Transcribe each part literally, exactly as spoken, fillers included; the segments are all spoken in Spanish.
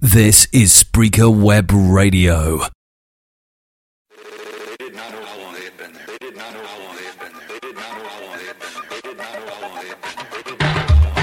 This is Spreaker Web Radio. They did not know how long they had been there. They did not know how long they had been there. They did not know how long they had been there. They did not know how long they had been there. They did not know how long they had been there.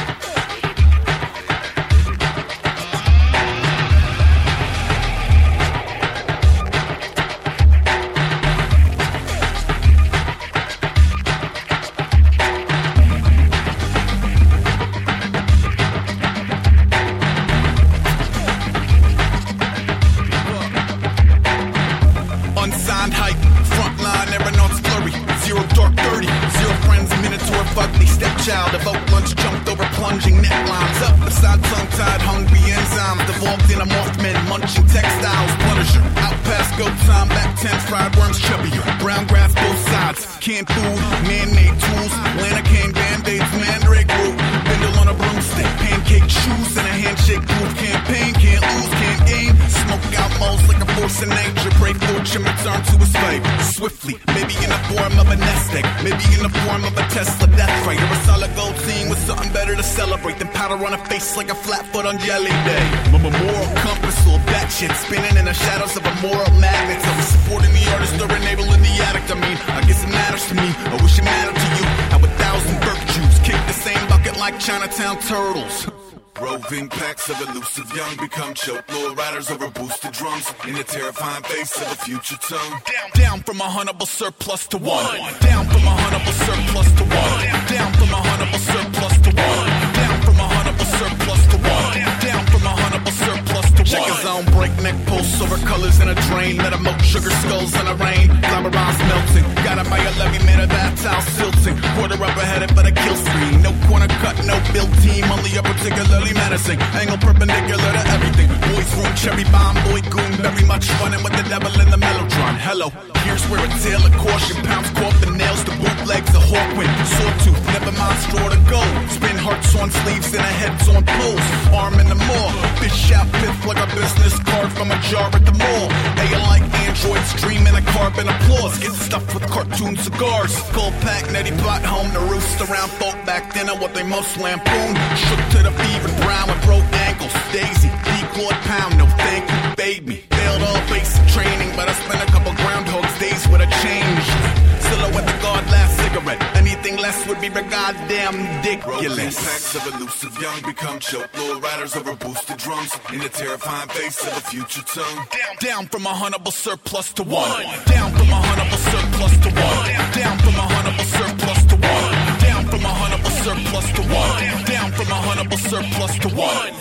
Unsigned hype, frontline aeronauts blurry. Zero dark thirty, zero friends, minotaur, fugly stepchild. Evoke lunch, jumped over plunging necklines. Up beside tongue-tied, hungry enzymes. Devolved in a Mothman, munching textiles. Punisher, out past go time, back ten, fried worms chubbier. Brown grass both sides, canned food, man-made tools. Lana cane, band-aids, mandrake root. Bindle on a broomstick, pancake shoes. And a handshake proof campaign, can't lose, can't gain. Smoke out moles like a force of nature. Pray fortune return to his fate swiftly, maybe in the form of a nest egg, maybe in the form of a Tesla death ray, or a solid gold team with something better to celebrate than powder on a face like a flat foot on jelly day. My moral compass, all that shit spinning in the shadows of a moral magnet. So we're supporting the artist or enabling the addict. I mean, I guess it matters to me. I wish it mattered to you. How a thousand virtues kick the same bucket like Chinatown turtles. Roving packs of elusive young become choke lord riders over boosted drums in the terrifying face of a future tongue. Down, down from a huntable surplus to one. Down from a huntable surplus to one. Down from a huntable surplus to one. Down from a huntable surplus to one. Down from a huntable surplus to one. Check his own breakneck pulse over colors in a drain. Let him milk sugar skulls in the rain. Glamorized melting. Got him by a levy, made a bad towel silting. Quarter up ahead for the kill screen. No corner cut, no build team. Only a particularly menacing. Angle perpendicular to everything. Boys room, cherry bomb, boy goon. Very much running with the devil in the mellotron. Hello, here's where a tale of caution pounds corp the nails to bootlegs of Hawkwind. Sawtooth, never mind straw to go. Spin hearts on sleeves and a heads on poles. Arm in the maw. Fish out pith like a business card from a jar at the mall. They are like androids dreaming a carbon applause. Get stuffed with cartoon cigars. Skull pack, nutty pot home to roost around folk back then. And what they most lampoon. Shook to the fever. Brown with broke ankles, Daisy, decoy pound, no thank you, fade me. Failed all basic training, but I spent a couple groundhogs days with a change. Silhouette the guard last cigarette, anything less would be goddamn ridiculous. Packs of elusive young become choke lord riders over boosted drums in the terrifying face of a future tongue. Down, down from a huntable surplus to one. Down from a huntable surplus to one. Down from a huntable surplus to one. Down from a huntable surplus to one. Down from a huntable surplus to one.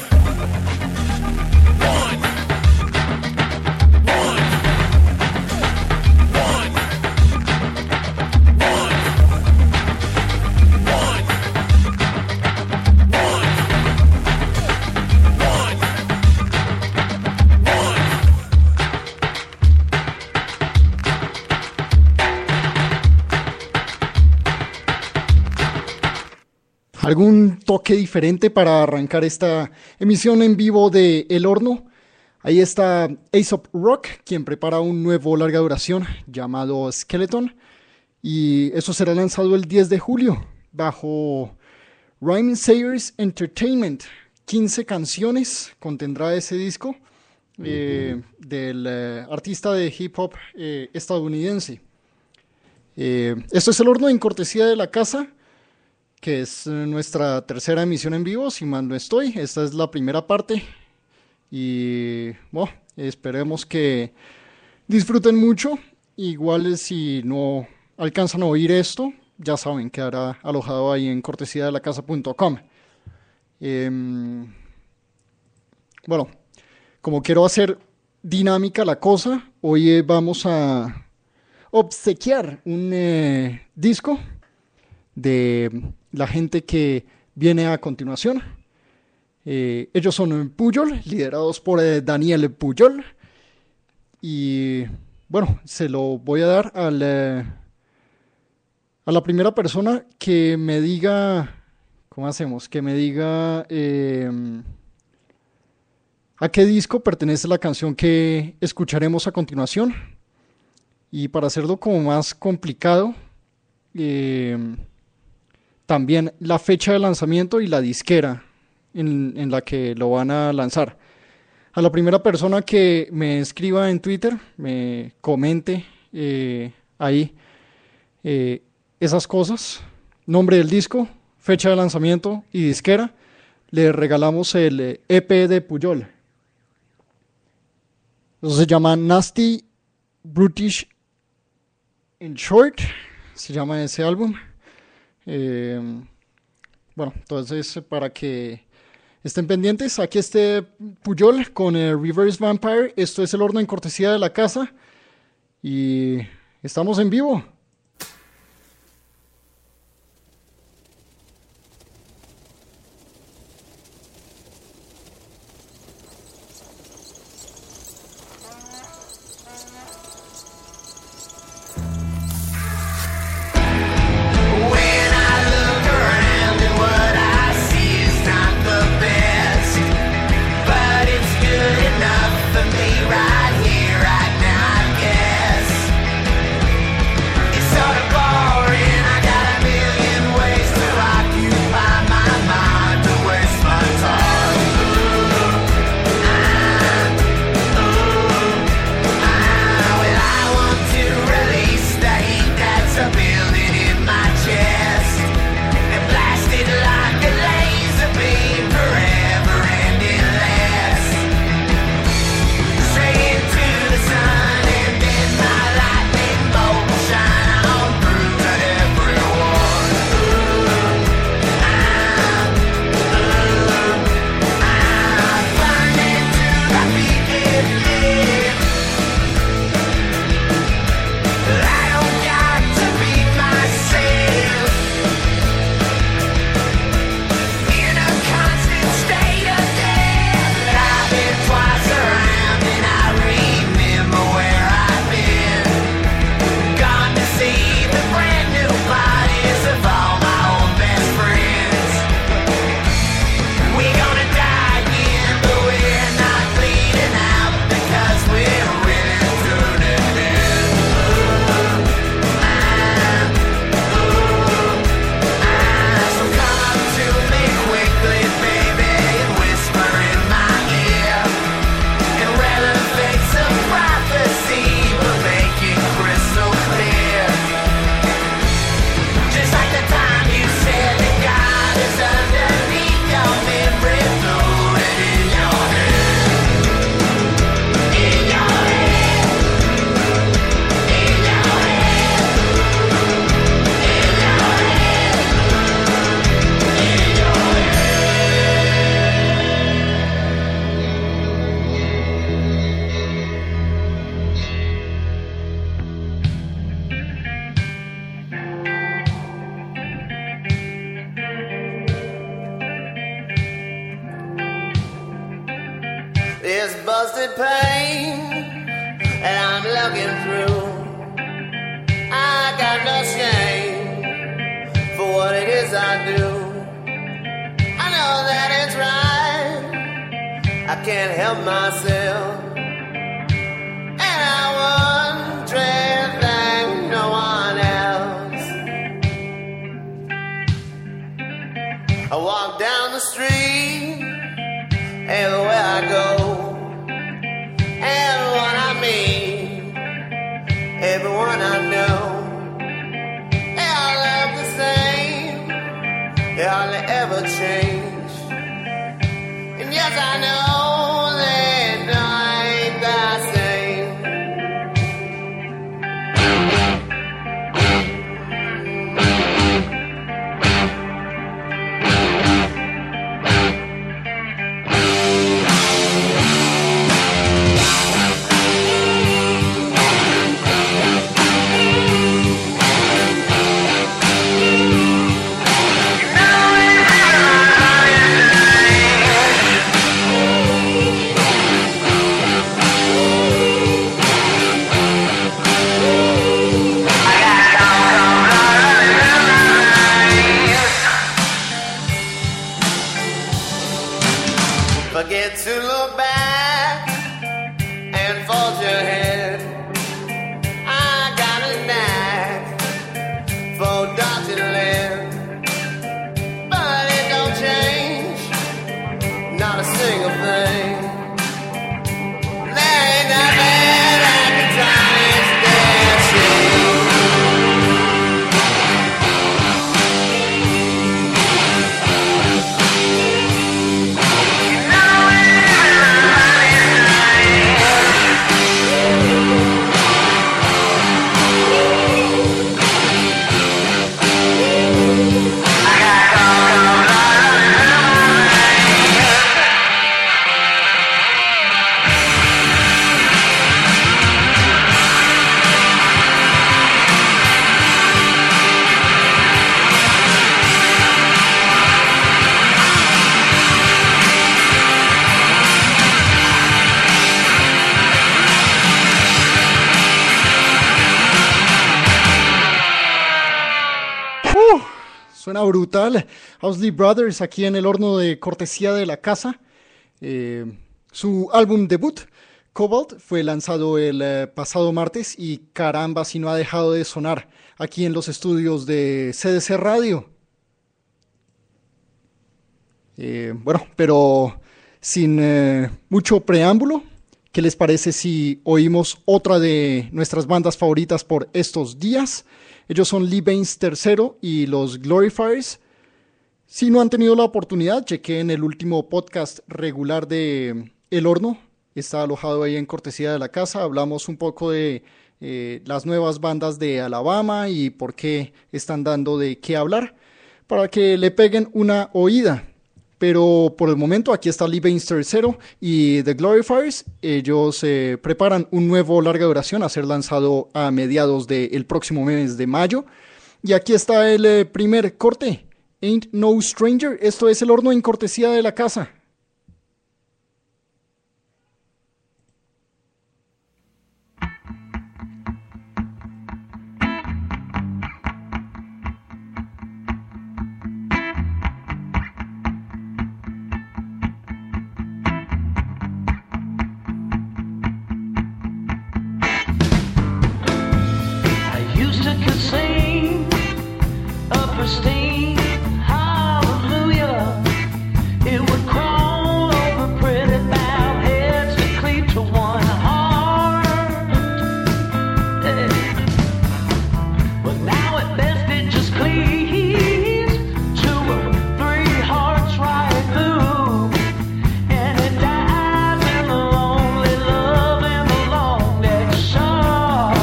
One. ¿Algún toque diferente para arrancar esta emisión en vivo de El Horno? Ahí está Aesop Rock, quien prepara un nuevo larga duración llamado Skeleton. Y eso será lanzado el diez de julio bajo Rhyme Sayers Entertainment. quince canciones contendrá ese disco eh, del eh, artista de hip hop eh, estadounidense. Eh, esto es El Horno en cortesía de La Casa, que es nuestra tercera emisión en vivo, si mal no estoy. Esta es la primera parte y bueno, esperemos que disfruten mucho. Igual si no alcanzan a oír esto, ya saben, quedará alojado ahí en cortesía de la casa punto com. Eh, bueno, como quiero hacer dinámica la cosa, hoy vamos a obsequiar un eh, disco de la gente que viene a continuación. Eh, ellos son Puyol, liderados por eh, Daniel Puyol. Y bueno, se lo voy a dar al, eh, a la primera persona que me diga, ¿cómo hacemos? Que me diga eh, a qué disco pertenece la canción que escucharemos a continuación. Y para hacerlo como más complicado, eh, también la fecha de lanzamiento y la disquera en, en la que lo van a lanzar. A la primera persona que me escriba en Twitter, me comente eh, ahí eh, esas cosas, nombre del disco, fecha de lanzamiento y disquera, le regalamos el E P de Pujol. Eso se llama Nasty Brutish in Short, se llama ese álbum. Eh, bueno, entonces para que estén pendientes, aquí este Pujol con el Reverse Vampire. Esto es El Horno en cortesía de la casa y estamos en vivo. Right here, right now, I guess. this busted pane that I'm looking through. I got no shame for what it is I do. I know that it's right, I can't help myself, and I won't thank no one else. I walk down the street everywhere I go, everyone I meet, everyone I know, they all look the same, they hardly ever change. And yes, I know they ain't the same. suena brutal. Owsley Brothers aquí en el horno de cortesía de la casa. Eh, su álbum debut, Cobalt, fue lanzado el eh, pasado martes y caramba si no ha dejado de sonar aquí en los estudios de C D C Radio. Eh, bueno, pero sin eh, mucho preámbulo, ¿qué les parece si oímos otra de nuestras bandas favoritas por estos días? Ellos son Lee Baines tercero y los Glorifiers. Si no han tenido la oportunidad, chequé en el último podcast regular de El Horno. Está alojado ahí en cortesía de la casa. Hablamos un poco de eh, las nuevas bandas de Alabama y por qué están dando de qué hablar, para que le peguen una oída. Pero por el momento aquí está Lee Baines tercero y The Glorifiers. Ellos eh, preparan un nuevo larga duración a ser lanzado a mediados del próximo mes de mayo. Y aquí está el eh, primer corte, Ain't No Stranger. Esto es El Horno en cortesía de la casa. Pristine, hallelujah. It would crawl over pretty bowed heads to cleave to one heart. Yeah. But now at best it just cleaves two or three hearts right through, and it dies in the lonely love and the long neck shards.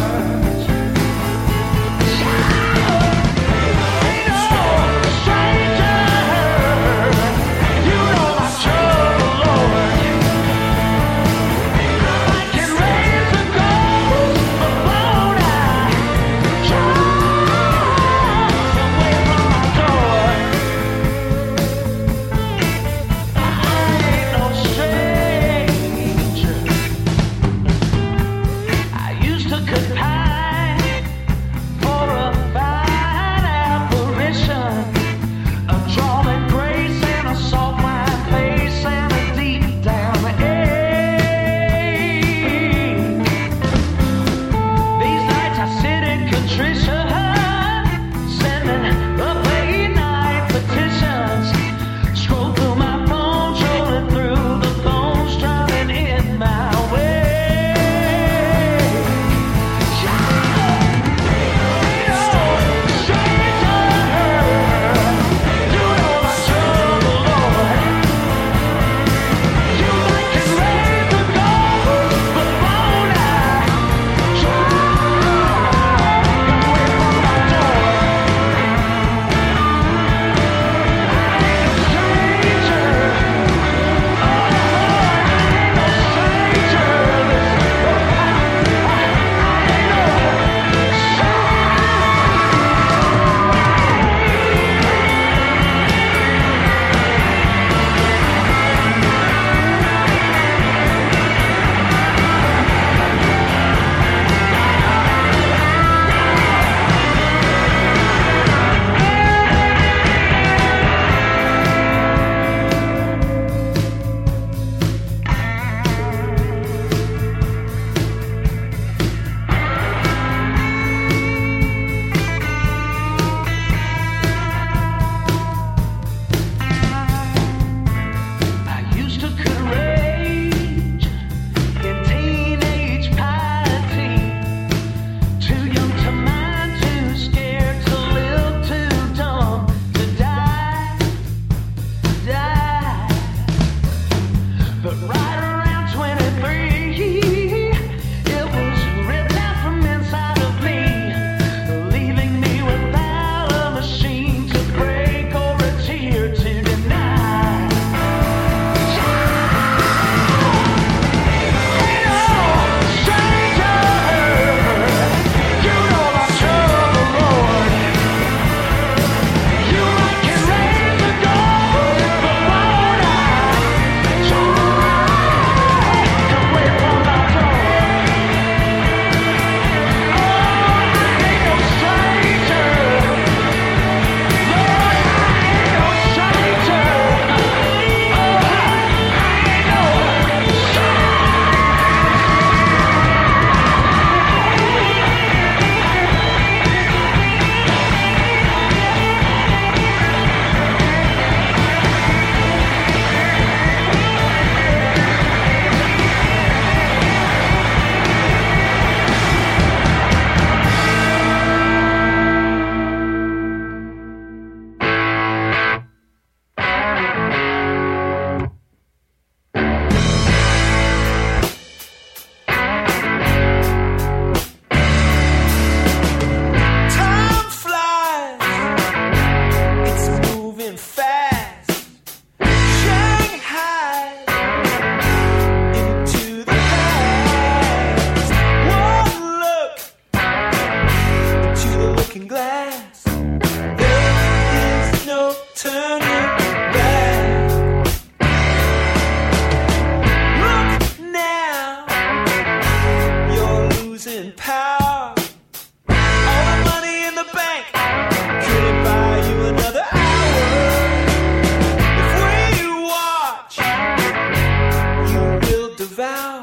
losing power. All the money in the bank couldn't buy you another hour. If we watch, you will devour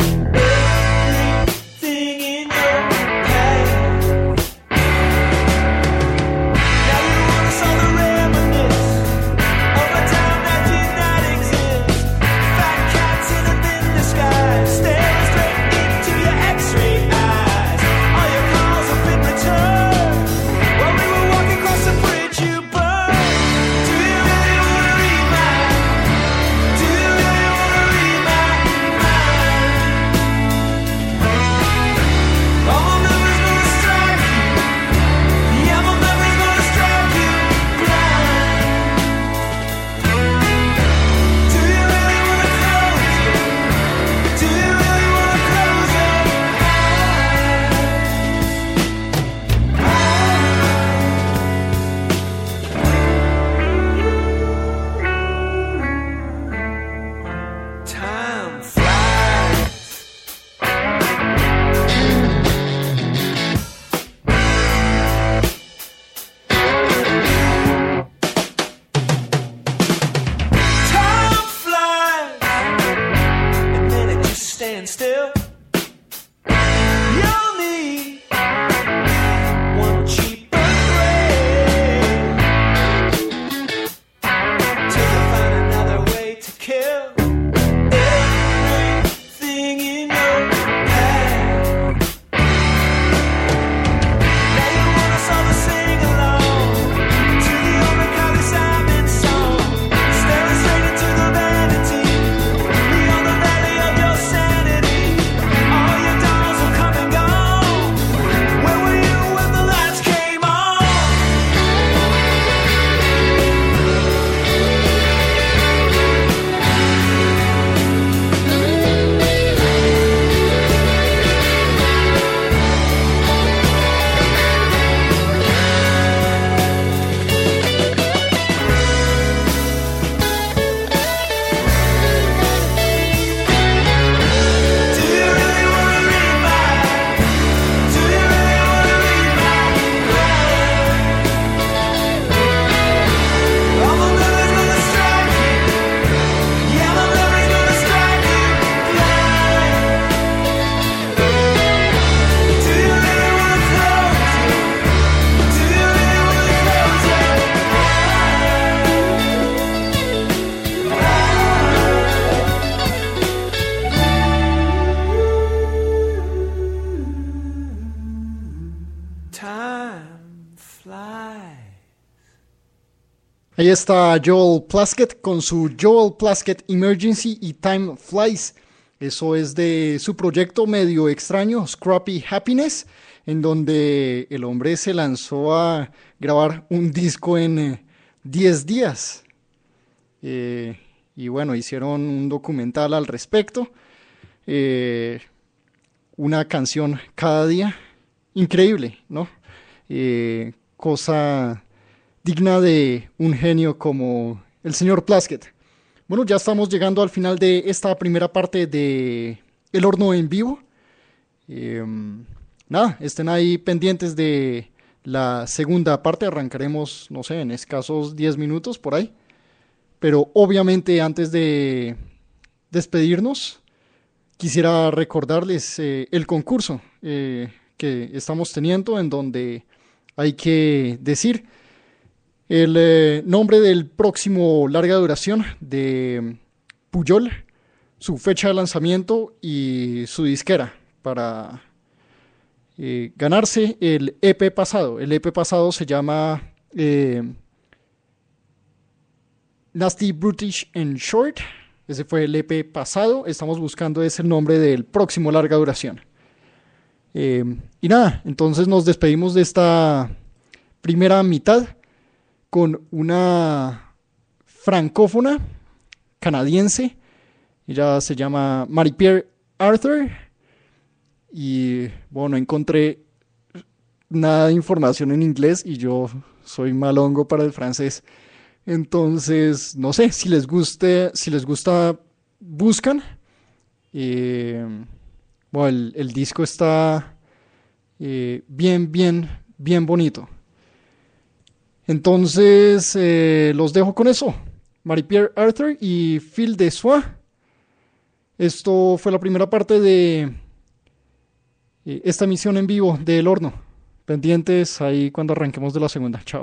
everything in your path. Now you wanna solve the reminisce of a time that did not exist. Fat cats in a thin disguise, staring straight into your X-ray eyes. All your calls have been returned. While we were walking across the bridge, you burned. Do you really wanna read mine? Do you really wanna read my mind? All my memories gonna strike you. Yeah, my memories gonna strike you blind. Do you really wanna close it? Do you really wanna close your eyes? Time flies. Time flies, and then it just stands still. You'll need one cheaper thread till you find another way to kill everything in your path. Now you wanna solve the sing-along to the old Carly Simon song. Staring straight into the vanity beyond the valley of your sanity. All your dolls have come and gone. Where were you when the lights came on? Do you really wanna read mine? Do you really wanna read my mind? All my memories gonna strike you. Yeah, my memories gonna strike you blind. Do you really wanna close it? Do you really wanna close your eyes? Time flies. Ahí está Joel Plaskett con su Joel Plaskett Emergency y Time Flies. Eso es de su proyecto medio extraño, Scrappy Happiness, en donde el hombre se lanzó a grabar un disco en eh, diez días. Eh, y bueno, hicieron un documental al respecto. Eh, una canción cada día. Increíble, ¿no? Eh, cosa digna de un genio como el señor Plaskett. Bueno, ya estamos llegando al final de esta primera parte de El Horno en Vivo. Eh, nada, estén ahí pendientes de la segunda parte. Arrancaremos, no sé, en escasos diez minutos por ahí. Pero obviamente antes de despedirnos, quisiera recordarles eh, el concurso eh, que estamos teniendo, en donde hay que decir el eh, nombre del próximo larga duración de Pujol, su fecha de lanzamiento y su disquera para eh, ganarse el E P pasado. El E P pasado se llama eh, Nasty Brutish and Short. Ese fue el E P pasado. Estamos buscando ese nombre del próximo larga duración. Eh, y nada, entonces nos despedimos de esta primera mitad con una francófona canadiense. Ella se llama Marie-Pierre Arthur. Y bueno, encontré nada de información en inglés y yo soy malongo para el francés. Entonces, no sé, si les guste, si les gusta, buscan. Eh, Bueno, el, el disco está eh, bien, bien, bien bonito. Entonces, eh, los dejo con eso. Marie-Pierre Arthur y Phil Dessois. Esto fue la primera parte de eh, esta emisión en vivo de El Horno. Pendientes ahí cuando arranquemos de la segunda. Chao.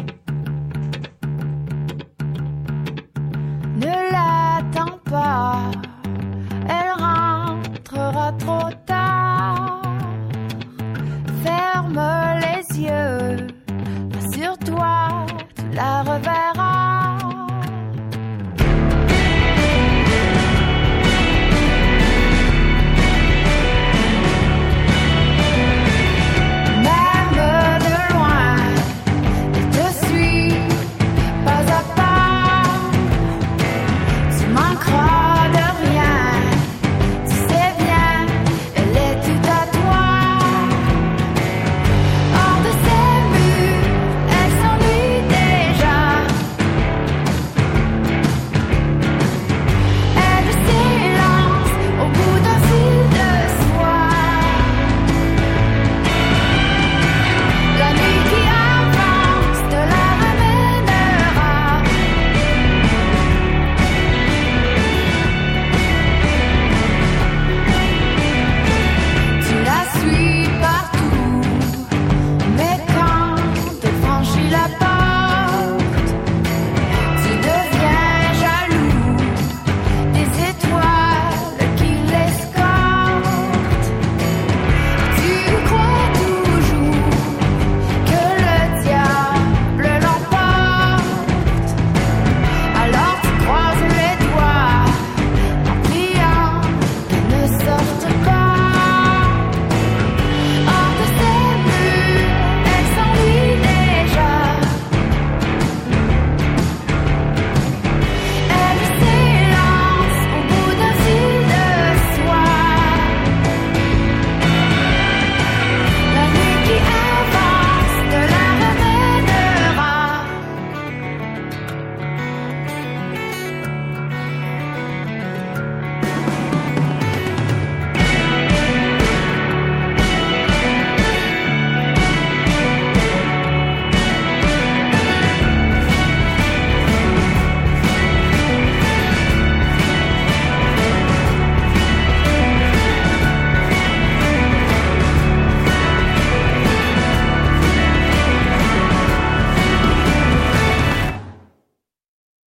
Ne l'attends pas,